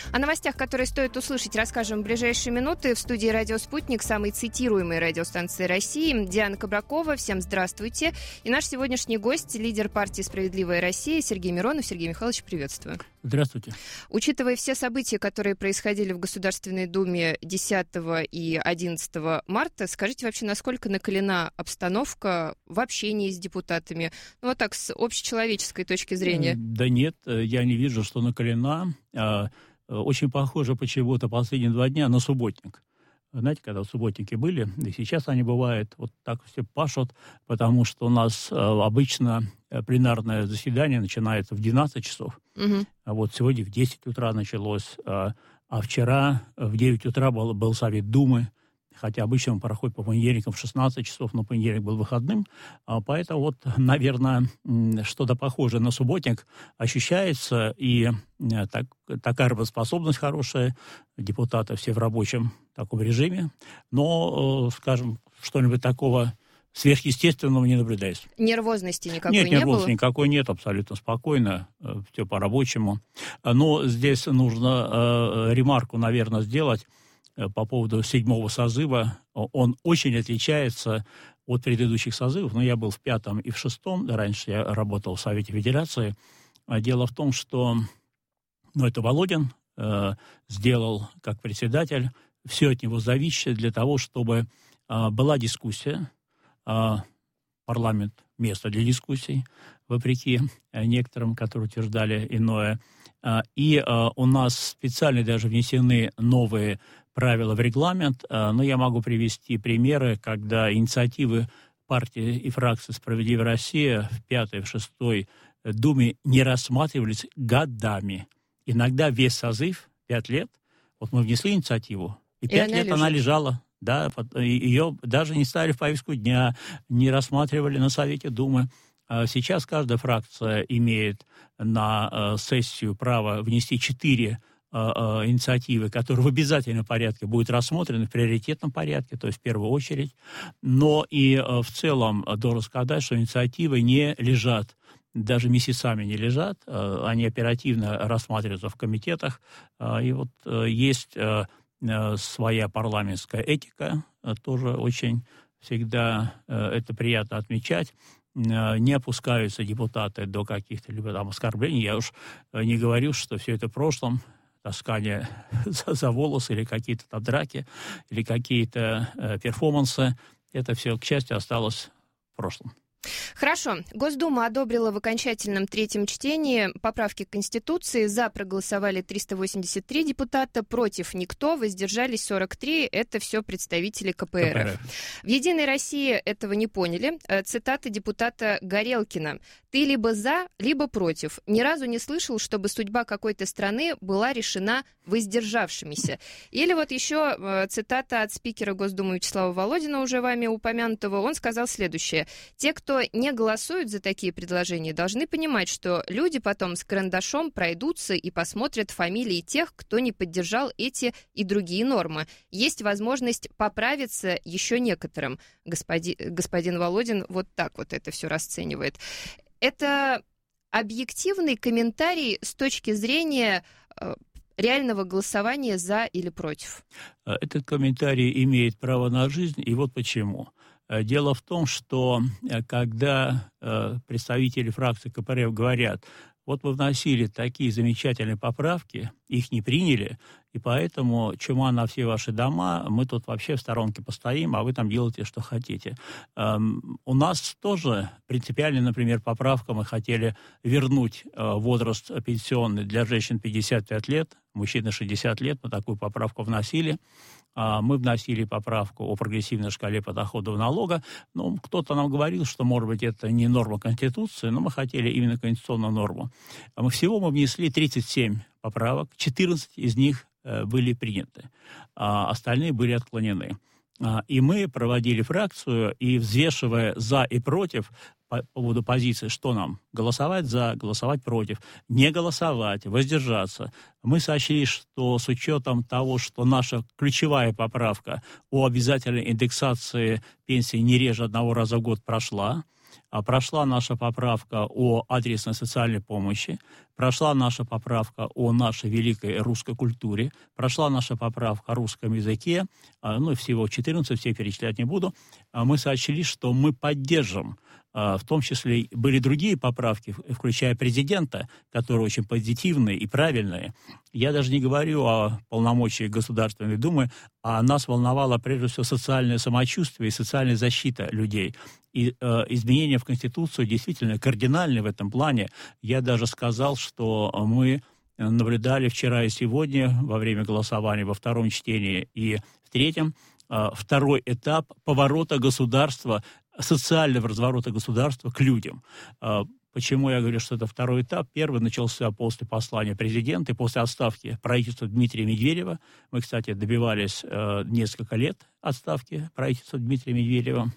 О новостях, которые стоит услышать, расскажем в ближайшие минуты. В студии «Радио Спутник», самой цитируемой радиостанции России, Диана Кабракова. Всем здравствуйте. И наш сегодняшний гость, лидер партии «Справедливая Россия» Сергей Миронов. Сергей Михайлович, приветствую. Здравствуйте. Учитывая все события, которые происходили в Государственной Думе 10 и 11 марта, скажите вообще, насколько накалена обстановка в общении с депутатами? Ну, вот так, с общечеловеческой точки зрения. Да нет, я не вижу, что накалена. Очень похоже почему-то последние 2 дня на субботник. Знаете, когда субботники были, и сейчас они бывают, вот так все пашут, потому что у нас обычно пленарное заседание начинается в 12 часов. Угу. А вот сегодня в 10 утра началось, а вчера в 9 утра был Совет Думы, хотя обычно он проходит по понедельникам в 16 часов, но понедельник был выходным. Поэтому вот, наверное, что-то похожее на субботник ощущается, и такая работоспособность хорошая, депутаты все в рабочем таком режиме, но, скажем, что-нибудь такого сверхъестественного не наблюдается. Нервозности никакой не было? Нет, нервозности никакой нет, абсолютно спокойно, все по-рабочему. Но здесь нужно ремарку, наверное, сделать по поводу 7-го созыва. Он очень отличается от предыдущих созывов. Но я был в 5-м и в 6-м. Раньше я работал в Совете Федерации. Дело в том, что это Володин сделал как председатель все от него зависящее для того, чтобы была дискуссия. Парламент – место для дискуссий, вопреки некоторым, которые утверждали иное. И у нас специально даже внесены новые правила в регламент, но я могу привести примеры, когда инициативы партии и фракции «Справедливая Россия» в 5-й, в 6-й Думе не рассматривались годами. Иногда весь созыв, 5 лет, вот мы внесли инициативу, и 5 лет она лежала. Да, ее даже не ставили в повестку дня, не рассматривали на Совете Думы. Сейчас каждая фракция имеет на сессию право внести 4 инициативы, которые в обязательном порядке будут рассмотрены, в приоритетном порядке, то есть в первую очередь. Но и в целом должен сказать, что инициативы не лежат, даже месяцами не лежат, они оперативно рассматриваются в комитетах. И вот есть своя парламентская этика, тоже очень всегда это приятно отмечать. Не опускаются депутаты до каких-то либо там оскорблений. Я уж не говорю, что все это в прошлом, таскание за волосы или какие-то там драки, или какие-то перформансы. Это все, к счастью, осталось в прошлом. Хорошо. Госдума одобрила в окончательном 3-м чтении поправки к Конституции. За проголосовали 383 депутата, против никто, воздержались 43. Это все представители КПРФ. В «Единой России» этого не поняли. Цитата депутата Горелкина. «Ты либо за, либо против. Ни разу не слышал, чтобы судьба какой-то страны была решена воздержавшимися». Или вот еще цитата от спикера Госдумы Вячеслава Володина, уже вами упомянутого. Он сказал следующее. «Те, кто не голосуют за такие предложения, должны понимать, что люди потом с карандашом пройдутся и посмотрят фамилии тех, кто не поддержал эти и другие нормы. Есть возможность поправиться еще некоторым». Господин Володин вот так вот это все расценивает. Это объективный комментарий с точки зрения реального голосования за или против? Этот комментарий имеет право на жизнь, и вот почему. Дело в том, что когда представители фракции КПРФ говорят, вот вы вносили такие замечательные поправки, их не приняли, и поэтому чума на все ваши дома, мы тут вообще в сторонке постоим, а вы там делаете, что хотите. У нас тоже принципиально, например, поправка, мы хотели вернуть возраст пенсионный для женщин 55 лет, мужчин 60 лет, мы такую поправку вносили. Мы вносили поправку о прогрессивной шкале подоходного налога. Ну, кто-то нам говорил, что, может быть, это не норма Конституции, но мы хотели именно конституционную норму. Всего мы внесли 37 поправок, 14 из них были приняты, а остальные были отклонены. И мы проводили фракцию, и взвешивая за и против по поводу позиции, что нам, голосовать за, голосовать против, не голосовать, воздержаться, мы сочли, что с учетом того, что наша ключевая поправка о обязательной индексации пенсии не реже 1 раза в год прошла, прошла наша поправка о адресной социальной помощи, Прошла наша поправка о нашей великой русской культуре, прошла наша поправка о русском языке, всего 14, все перечислять не буду. Мы сочли, что мы поддержим. В том числе были другие поправки, включая президента, которые очень позитивные и правильные. Я даже не говорю о полномочиях Государственной Думы, а нас волновало прежде всего социальное самочувствие и социальная защита людей. И изменения в Конституцию действительно кардинальны в этом плане. Я даже сказал, что мы наблюдали вчера и сегодня во время голосования во втором чтении и в третьем второй этап поворота государства, социального разворота государства к людям. Почему я говорю, что это второй этап? Первый начался после послания президента и после отставки правительства Дмитрия Медведева. Мы, кстати, добивались несколько лет отставки правительства Дмитрия Медведева.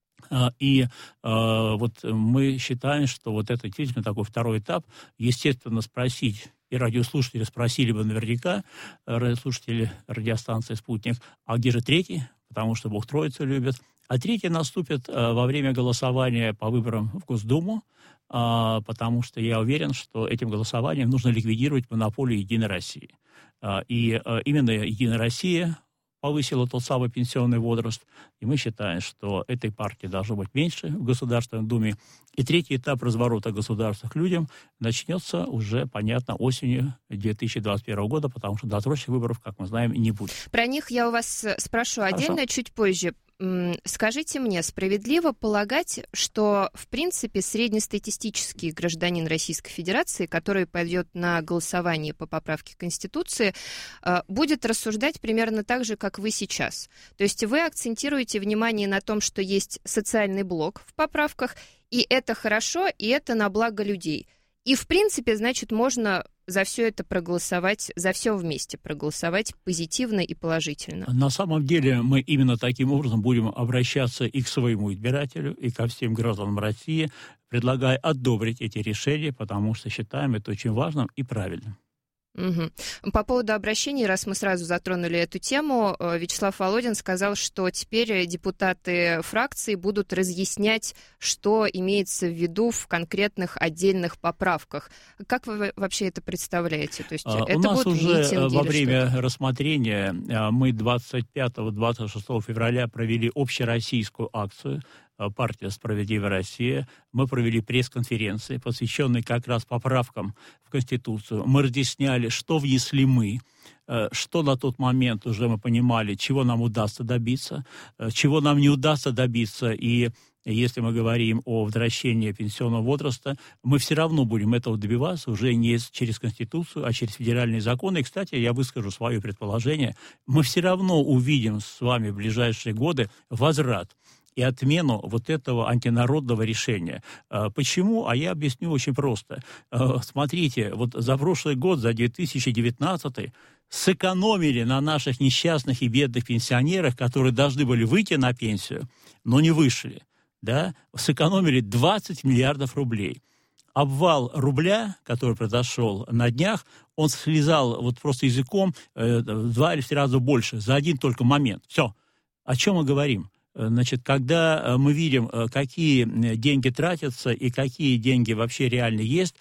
И вот мы считаем, что вот это действительно такой второй этап. Естественно, спросить, и радиослушатели спросили бы наверняка, радиослушатели радиостанции «Спутник», а где же третий? Потому что Бог Троицу любит. А третий наступит во время голосования по выборам в Госдуму, потому что я уверен, что этим голосованием нужно ликвидировать монополию «Единой России». И именно «Единая Россия» повысила тот самый пенсионный возраст, и мы считаем, что этой партии должно быть меньше в Государственной Думе. И третий этап разворота государства к людям начнется уже, понятно, осенью 2021 года, потому что досрочных выборов, как мы знаем, не будет. Про них я у вас спрошу отдельно, чуть позже. Скажите мне, справедливо полагать, что, в принципе, среднестатистический гражданин Российской Федерации, который пойдет на голосование по поправке Конституции, будет рассуждать примерно так же, как вы сейчас? То есть вы акцентируете внимание на том, что есть социальный блок в поправках, и это хорошо, и это на благо людей. И, в принципе, значит, можно за все это проголосовать, за все вместе проголосовать позитивно и положительно. На самом деле мы именно таким образом будем обращаться и к своему избирателю, и ко всем гражданам России, предлагая одобрить эти решения, потому что считаем это очень важным и правильным. Угу. По поводу обращений, раз мы сразу затронули эту тему, Вячеслав Володин сказал, что теперь депутаты фракции будут разъяснять, что имеется в виду в конкретных отдельных поправках. Как вы вообще это представляете? То есть это у нас будут уже митинги во или время что-то? рассмотрения мы 25-26 февраля провели общероссийскую акцию «Партия «Справедливая Россия». Мы провели пресс-конференции, посвященные как раз поправкам в Конституцию. Мы разъясняли, что внесли мы, что на тот момент уже мы понимали, чего нам удастся добиться, чего нам не удастся добиться. И если мы говорим о возвращении пенсионного возраста, мы все равно будем этого добиваться уже не через Конституцию, а через федеральные законы. И, кстати, я выскажу свое предположение. Мы все равно увидим с вами в ближайшие годы возврат и отмену вот этого антинародного решения. Почему? А я объясню очень просто. Смотрите, вот за прошлый год, за 2019, сэкономили на наших несчастных и бедных пенсионерах, которые должны были выйти на пенсию, но не вышли. Да? Сэкономили 20 миллиардов рублей. Обвал рубля, который произошел на днях, он слезал вот просто языком в 2 или 3 раза больше за один только момент. Все. О чем мы говорим? Значит, когда мы видим, какие деньги тратятся и какие деньги вообще реально есть,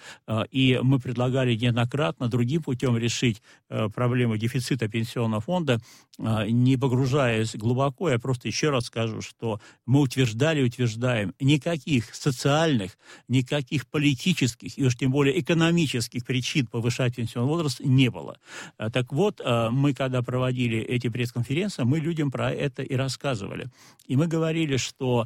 и мы предлагали неоднократно другим путем решить проблему дефицита пенсионного фонда, не погружаясь глубоко, я просто еще раз скажу, что мы утверждаем, никаких социальных, никаких политических и уж тем более экономических причин повышать пенсионный возраст не было. Так вот, мы когда проводили эти пресс-конференции, мы людям про это и рассказывали. И мы говорили, что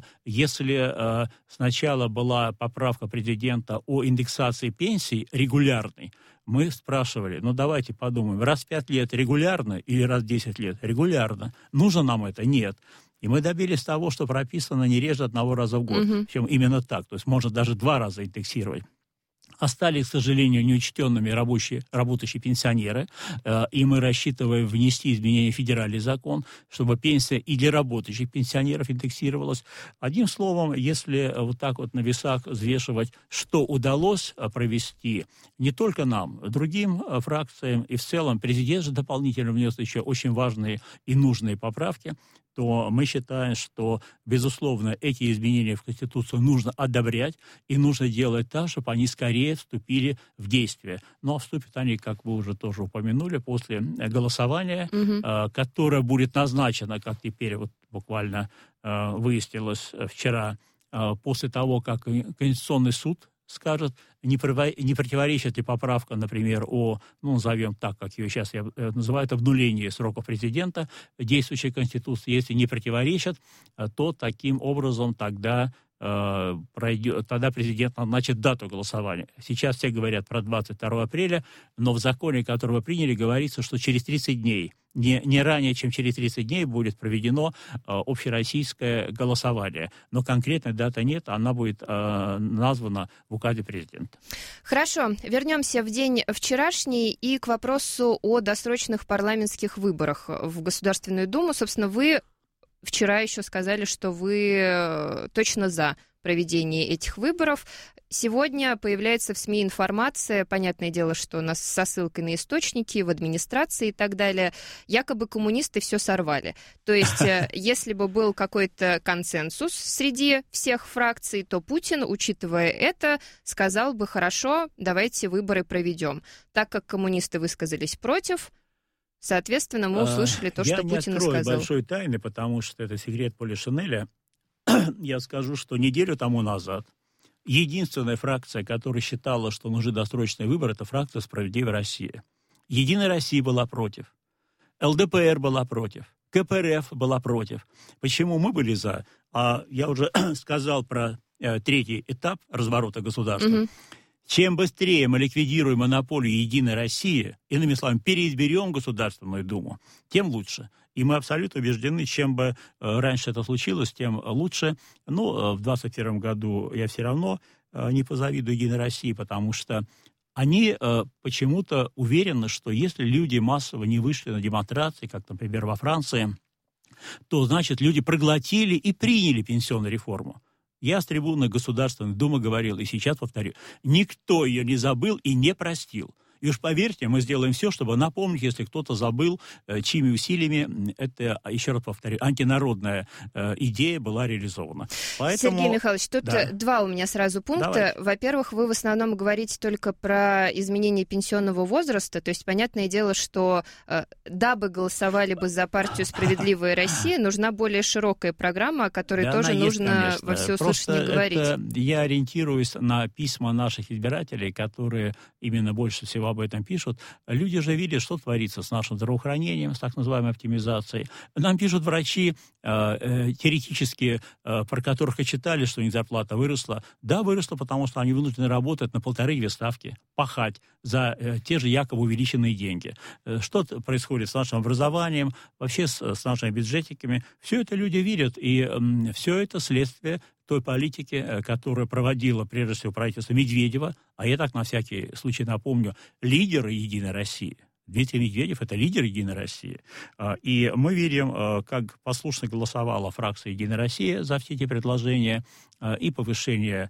если сначала была поправка президента о индексации пенсий регулярной, мы спрашивали, давайте подумаем, раз в 5 лет регулярно или раз в 10 лет регулярно? Нужно нам это? Нет. И мы добились того, что прописано не реже 1 раза в год. Причем именно так. То есть можно даже 2 раза индексировать. Остались, к сожалению, неучтенными работающие пенсионеры, и мы рассчитываем внести изменения в федеральный закон, чтобы пенсия и для работающих пенсионеров индексировалась. Одним словом, если вот так вот на весах взвешивать, что удалось провести не только нам, другим фракциям, и в целом президент же дополнительно внес еще очень важные и нужные поправки, то мы считаем, что, безусловно, эти изменения в Конституцию нужно одобрять, и нужно делать так, чтобы они скорее вступили в действие. Но вступят они, как вы уже тоже упомянули, после голосования, которое будет назначено, как теперь вот буквально выяснилось вчера, после того, как Конституционный суд скажет, не противоречит ли поправка, например, назовем так, как ее сейчас называют, обнуление сроков президента действующей Конституции. Если не противоречит, то таким образом тогда президент назначит дату голосования. Сейчас все говорят про 22 апреля, но в законе, который вы приняли, говорится, что через 30 дней, не ранее, чем через 30 дней будет проведено общероссийское голосование. Но конкретной даты нет, она будет названа в указе президента. Хорошо, вернемся в день вчерашний и к вопросу о досрочных парламентских выборах в Государственную Думу. Собственно, вы вчера еще сказали, что вы точно за проведение этих выборов. Сегодня появляется в СМИ информация, понятное дело, что у нас со ссылкой на источники, в администрации и так далее, якобы коммунисты все сорвали. То есть, если бы был какой-то консенсус среди всех фракций, то Путин, учитывая это, сказал бы: хорошо, давайте выборы проведем. Так как коммунисты высказались против, соответственно, мы услышали то, что Путин сказал. Я не открою большой тайны, потому что это секрет Полишинеля. Я скажу, что неделю тому назад единственная фракция, которая считала, что нужны досрочные выборы, это фракция «Справедливая Россия». «Единая Россия» была против. ЛДПР была против. КПРФ была против. Почему мы были за? Я уже сказал про третий этап разворота государства. Чем быстрее мы ликвидируем монополию «Единой России», иными словами, переизберем Государственную Думу, тем лучше. И мы абсолютно убеждены, чем бы раньше это случилось, тем лучше. Но в 2021 году я все равно не позавидую «Единой России», потому что они почему-то уверены, что если люди массово не вышли на демонстрации, как, например, во Франции, то, значит, люди проглотили и приняли пенсионную реформу. Я с трибуны Государственной Думы говорил, и сейчас повторю, никто ее не забыл и не простил. И уж поверьте, мы сделаем все, чтобы напомнить, если кто-то забыл, чьими усилиями это, еще раз повторю, антинародная идея была реализована. Поэтому... Сергей Михайлович, тут два у меня сразу пункта. Давайте. Во-первых, вы в основном говорите только про изменение пенсионного возраста, то есть понятное дело, что дабы голосовали бы за партию «Справедливая Россия», нужна более широкая программа, о которой тоже нужно есть, во всеуслышание говорить. Я ориентируюсь на письма наших избирателей, которые именно больше всего об этом пишут. Люди же видят, что творится с нашим здравоохранением, с так называемой оптимизацией. Нам пишут врачи, теоретически, про которых и читали, что у них зарплата выросла. Да, выросла, потому что они вынуждены работать на 1,5-2 ставки, пахать за те же якобы увеличенные деньги. Что происходит с нашим образованием, вообще с нашими бюджетниками. Все это люди видят, и все это следствие той политики, которую проводила, прежде всего, правительство Медведева, а я так на всякий случай напомню, лидеры «Единой России». Дмитрий Медведев – это лидер «Единой России». И мы видим, как послушно голосовала фракция «Единая Россия» за все эти предложения, и повышение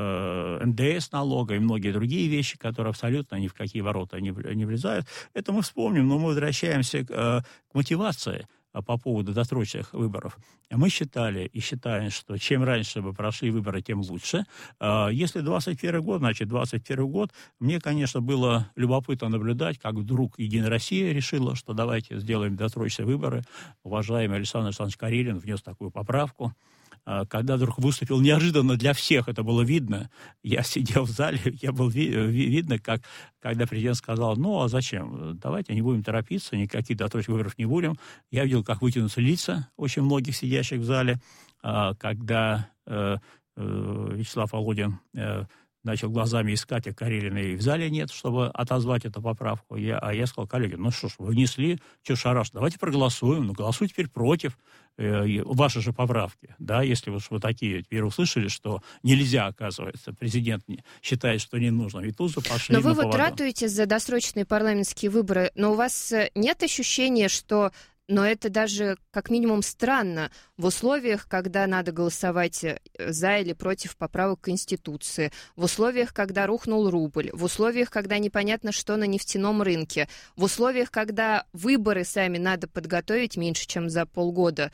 НДС налога, и многие другие вещи, которые абсолютно ни в какие ворота не влезают. Это мы вспомним, но мы возвращаемся к мотивации по поводу досрочных выборов. Мы считали и считаем, что чем раньше бы прошли выборы, тем лучше. Если 21 год, значит 21 год. Мне, конечно, было любопытно наблюдать, как вдруг «Единая Россия» решила, что давайте сделаем досрочные выборы. Уважаемый Александр Александрович Карелин внес такую поправку. Когда вдруг выступил неожиданно для всех, это было видно. Я сидел в зале, я был видно, как, когда президент сказал: ну, а зачем? Давайте не будем торопиться, никаких досрочных выборов не будем. Я видел, как вытянутся лица очень многих сидящих в зале, когда Вячеслав Володин начал глазами искать, а Карелина и в зале нет, чтобы отозвать эту поправку. Я сказал: коллеги, ну что ж, вы внесли, что шараш, давайте проголосуем, ну голосуйте теперь против вашей же поправки. Да, если уж вы такие теперь услышали, что нельзя, оказывается, президент считает, что не нужно, и тут же пошли на поводу. Но вы вот ратуете за досрочные парламентские выборы, но у вас нет ощущения, что... Но это даже как минимум странно в условиях, когда надо голосовать за или против поправок к Конституции, в условиях, когда рухнул рубль, в условиях, когда непонятно, что на нефтяном рынке, в условиях, когда выборы сами надо подготовить меньше, чем за полгода.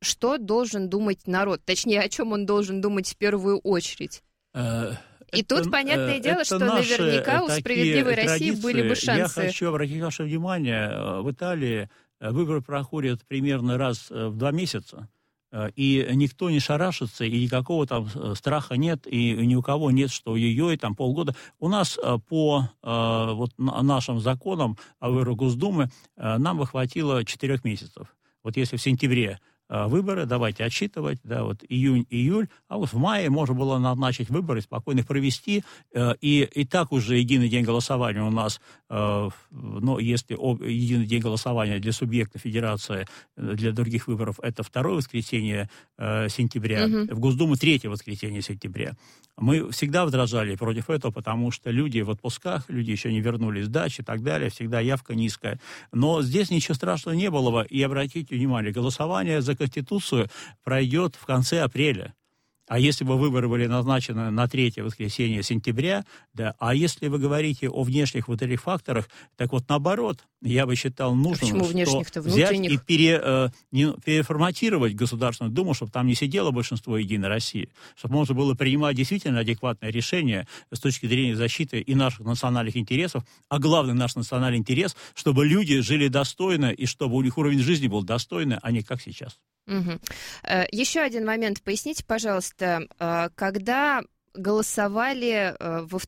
что должен думать народ? Точнее, о чем он должен думать в первую очредь? И тут, понятное дело, что наверняка у «Справедливой России» были бы шансы. Я хочу обратить ваше внимание, в Италии выборы проходят примерно раз в 2 месяца, и никто не шарашится, и никакого там страха нет, и ни у кого нет, что ой-ой-ой, там полгода. У нас по вот нашим законам о выборах Госдумы нам бы хватило 4 месяцев. Вот если в сентябре выборы, давайте отсчитывать, да, вот июнь, июль, а вот в мае можно было назначить выборы, спокойно их провести, и так уже единый день голосования у нас, но если единый день голосования для субъекта федерации, для других выборов, это 2 воскресенье сентября, в Госдуму 3 воскресенье сентября. Мы всегда возражали против этого, потому что люди в отпусках, люди еще не вернулись с дач и так далее, всегда явка низкая. Но здесь ничего страшного не было, и обратите внимание, голосование за Конституцию пройдет в конце апреля. А если бы выборы были назначены на 3 воскресенье сентября, да, а если вы говорите о внешних вот этих факторах, так вот наоборот, я бы считал нужным взять и переформатировать Государственную Думу, чтобы там не сидело большинство «Единой России», чтобы можно было принимать действительно адекватное решение с точки зрения защиты и наших национальных интересов, а главный наш национальный интерес, чтобы люди жили достойно и чтобы у них уровень жизни был достойный, а не как сейчас. Угу. Еще один момент. Поясните, пожалуйста, когда голосовали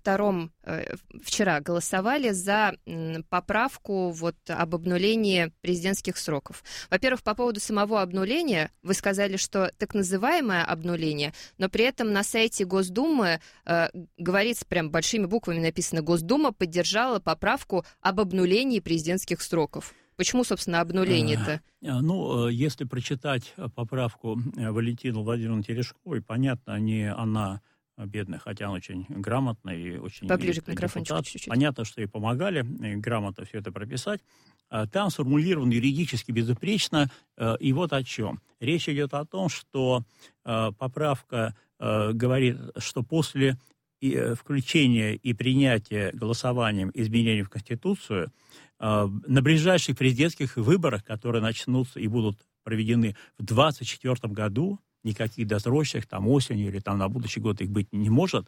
вчера голосовали за поправку вот об обнулении президентских сроков. Во-первых, по поводу самого обнуления, вы сказали, что так называемое обнуление, но при этом на сайте Госдумы говорится, прям большими буквами написано: Госдума поддержала поправку об обнулении президентских сроков. Почему, собственно, обнуление-то? Если прочитать поправку Валентины Владимировны Терешковой, понятно, не она бедная, хотя она очень грамотная и очень... Поближе к микрофончику чуть-чуть. Понятно, что ей помогали грамотно все это прописать. Там сформулировано юридически безупречно, и вот о чем. Речь идет о том, что поправка говорит, что после включения и принятия голосованием изменений в Конституцию на ближайших президентских выборах, которые начнутся и будут проведены в 2024 году, никаких досрочных, там осенью или там на будущий год их быть не может,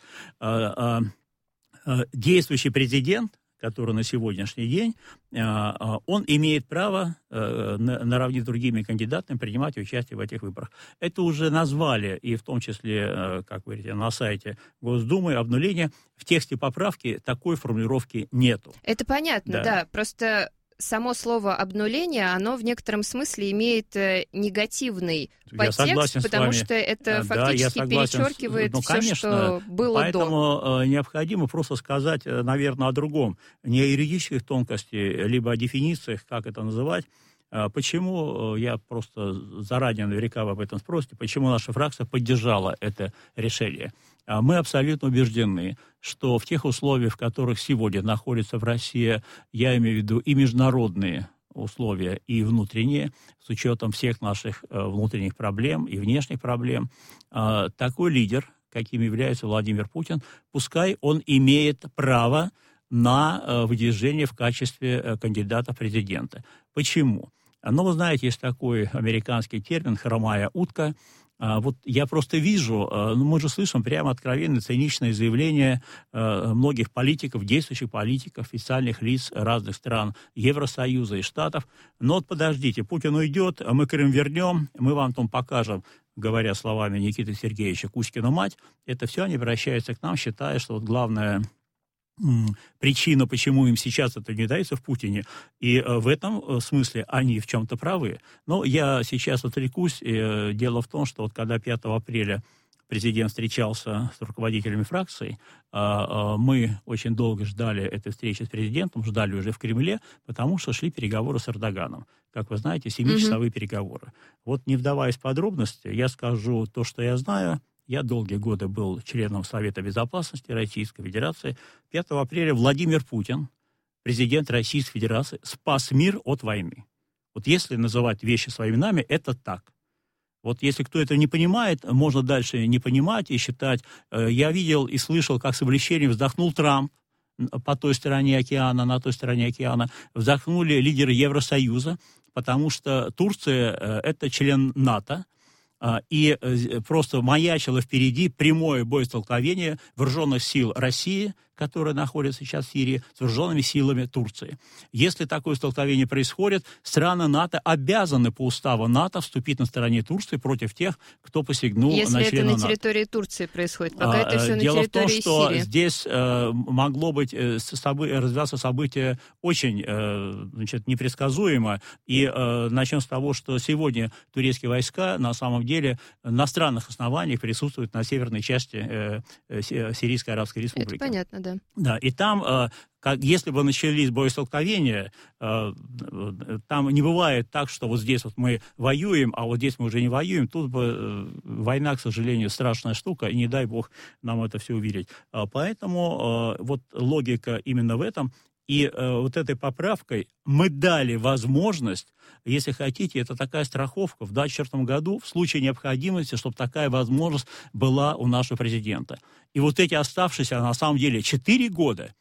действующий президент, который на сегодняшний день, он имеет право наравне с другими кандидатами принимать участие в этих выборах. Это уже назвали, и в том числе, как вы говорите, на сайте Госдумы обнуление. В тексте поправки такой формулировки нету. Это понятно, да. Просто само слово «обнуление», оно в некотором смысле имеет негативный подтекст, потому что это фактически перечеркивает все, что было поэтому до. Необходимо просто сказать, наверное, о другом. Не о юридических тонкостях, либо о дефинициях, как это называть. Почему, я просто заранее наверняка вы об этом спросите, почему наша фракция поддержала это решение? Мы абсолютно убеждены, что в тех условиях, в которых сегодня находится в России, я имею в виду и международные условия, и внутренние, с учетом всех наших внутренних проблем и внешних проблем, такой лидер, каким является Владимир Путин, пускай он имеет право на выдвижение в качестве кандидата в президенты. Почему? Вы знаете, есть такой американский термин «хромая утка». Вот я просто вижу, мы же слышим прямо откровенные циничные заявления многих политиков, действующих политиков, официальных лиц разных стран Евросоюза и Штатов. Но вот подождите, Путин уйдет, мы Крым вернем, мы вам там покажем, говоря словами Никиты Сергеевича, Кузькину мать. Это все они обращаются к нам, считая, что вот главное... причина, почему им сейчас это не дается в Путине, и в этом смысле они в чем-то правы. Но я сейчас отрекусь. Дело в том, что вот когда 5 апреля президент встречался с руководителями фракций, мы очень долго ждали этой встречи с президентом, ждали уже в Кремле, потому что шли переговоры с Эрдоганом. Как вы знаете, 7-часовые переговоры. Вот не вдаваясь в подробности, я скажу то, что я знаю. Я долгие годы был членом Совета Безопасности Российской Федерации. 5 апреля Владимир Путин, президент Российской Федерации, спас мир от войны. Вот если называть вещи своими именами, это так. Вот если кто это не понимает, можно дальше не понимать и считать. Я видел и слышал, как с облегчением вздохнул Трамп по той стороне океана, на той стороне океана. Вздохнули лидеры Евросоюза, потому что Турция – это член НАТО. и просто маячило впереди прямое боестолкновение вооруженных сил России, которые находятся сейчас в Сирии, с вооруженными силами Турции. Если такое столкновение происходит, страны НАТО обязаны по уставу НАТО вступить на стороне Турции против тех, кто посягнул на члена НАТО. Если это на территории Турции происходит, пока это все на Дело территории Сирии. Дело в том, что здесь могло быть развиваться событие очень непредсказуемо. И начнем с того, что сегодня турецкие войска на самом деле на странных основаниях присутствуют на северной части Сирийской Арабской Республики. Это понятно, да. Да, и там, если бы начались боестолкновения, там не бывает так, что вот здесь вот мы воюем, а вот здесь мы уже не воюем. Тут бы война, к сожалению, страшная штука, и не дай бог нам это все увидеть. Поэтому вот логика именно в этом. И вот этой поправкой мы дали возможность, если хотите, это такая страховка в 2024 году, в случае необходимости, чтобы такая возможность была у нашего президента. И вот эти оставшиеся, на самом деле, 4 года,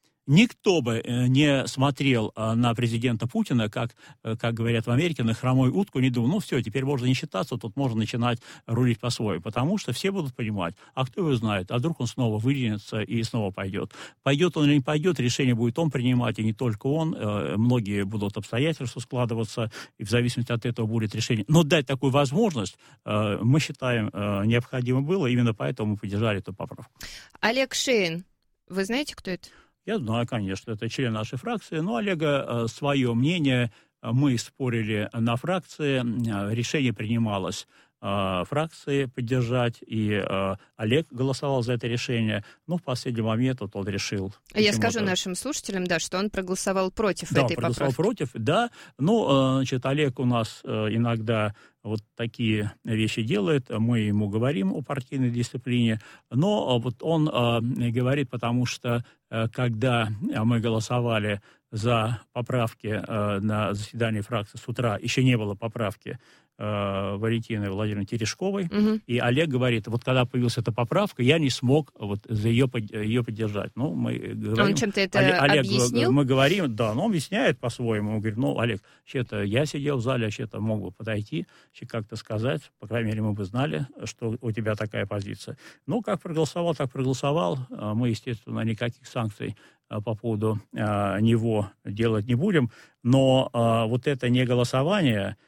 никто бы не смотрел на президента Путина, как говорят в Америке, на хромую утку, не думал, ну все, теперь можно не считаться, тут можно начинать рулить по-своему. Потому что все будут понимать, а кто его знает, а вдруг он снова выдвинется и снова пойдет. Пойдет он или не пойдет, решение будет он принимать, и не только он. Многие будут обстоятельства складываться, и в зависимости от этого будет решение. Но дать такую возможность, мы считаем, необходимо было, именно поэтому мы поддержали эту поправку. Олег Шейн, вы знаете, кто это? Я знаю, конечно, это член нашей фракции, но Олега свое мнение, мы спорили на фракции, решение принималось фракции поддержать, и Олег голосовал за это решение, но в последний момент вот он решил... Я скажу нашим слушателям, да, что он проголосовал против этой поправки. Да, проголосовал против, да, но, значит, Олег у нас иногда вот такие вещи делает, мы ему говорим о партийной дисциплине, но вот он говорит, потому что когда мы голосовали за поправки на заседании фракции с утра, еще не было поправки Валентины Владимировны Терешковой, и Олег говорит, вот когда появилась эта поправка, я не смог вот за ее поддержать. Ну, мы говорим, он чем-то это объяснил? Мы говорим, да, но он объясняет по-своему. Он говорит, ну, Олег, вообще-то я сидел в зале, вообще-то мог бы подойти, как-то сказать, по крайней мере, мы бы знали, что у тебя такая позиция. Ну, как проголосовал, так проголосовал. Мы, естественно, никаких санкций по поводу него делать не будем, но вот это не голосование,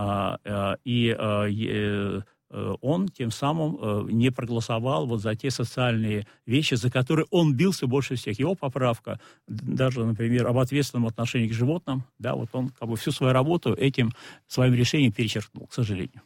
и он тем самым не проголосовал вот за те социальные вещи, за которые он бился больше всех. Его поправка, даже, например, об ответственном отношении к животным, да, вот он как бы всю свою работу этим своим решением перечеркнул, к сожалению.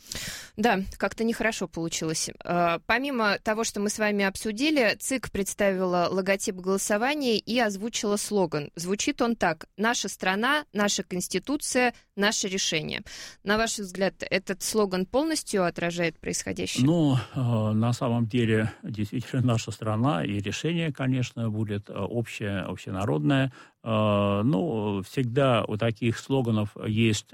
Да, как-то нехорошо получилось. Помимо того, что мы с вами обсудили, ЦИК представила логотип голосования и озвучила слоган. Звучит он так: «Наша страна, наша Конституция, наше решение». На ваш взгляд, этот слоган полностью отражает происходящее? Ну, на самом деле, действительно, наша страна, и решение, конечно, будет общее, общенародное. Ну, всегда у таких слоганов есть...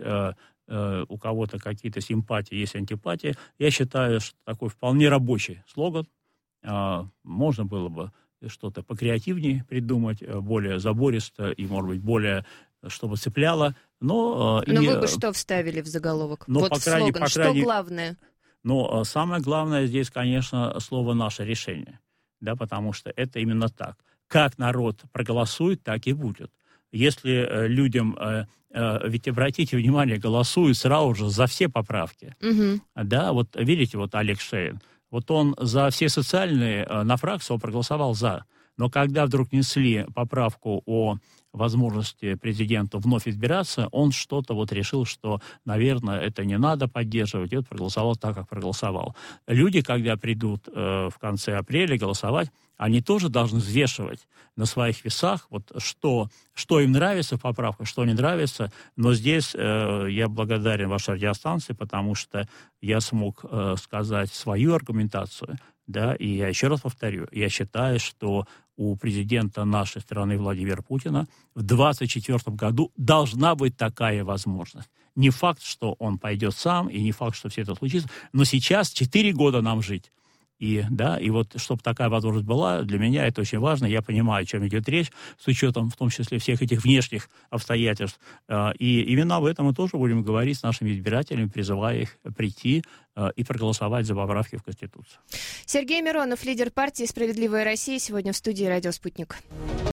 у кого-то какие-то симпатии, есть антипатии. Я считаю, что такой вполне рабочий слоган. Можно было бы что-то покреативнее придумать, более забористо и, может быть, более, чтобы цепляло. Но вы бы что вставили в заголовок? Вот слоган. Что главное? Но самое главное здесь, конечно, слово «наше решение». Да, потому что это именно так. Как народ проголосует, так и будет. Если людям, ведь обратите внимание, голосуют сразу же за все поправки. Да, вот видите, вот Олег Шейн, вот он за все социальные на фракцию проголосовал за. Но когда вдруг несли поправку о возможности президенту вновь избираться, он что-то вот решил, что, наверное, это не надо поддерживать, и вот проголосовал так, как проголосовал. Люди, когда придут в конце апреля голосовать, они тоже должны взвешивать на своих весах, вот что им нравится в поправках, что не нравится. Но здесь я благодарен вашей радиостанции, потому что я смог сказать свою аргументацию. Да, и я еще раз повторю, я считаю, что у президента нашей страны Владимира Путина в 2024 году должна быть такая возможность. Не факт, что он пойдет сам, и не факт, что все это случится, но сейчас 4 года нам жить. И вот, чтобы такая возможность была, для меня это очень важно. Я понимаю, о чем идет речь, с учетом, в том числе, всех этих внешних обстоятельств. И именно об этом мы тоже будем говорить с нашими избирателями, призывая их прийти и проголосовать за поправки в Конституцию. Сергей Миронов, лидер партии «Справедливая Россия», сегодня в студии «Радио Спутник».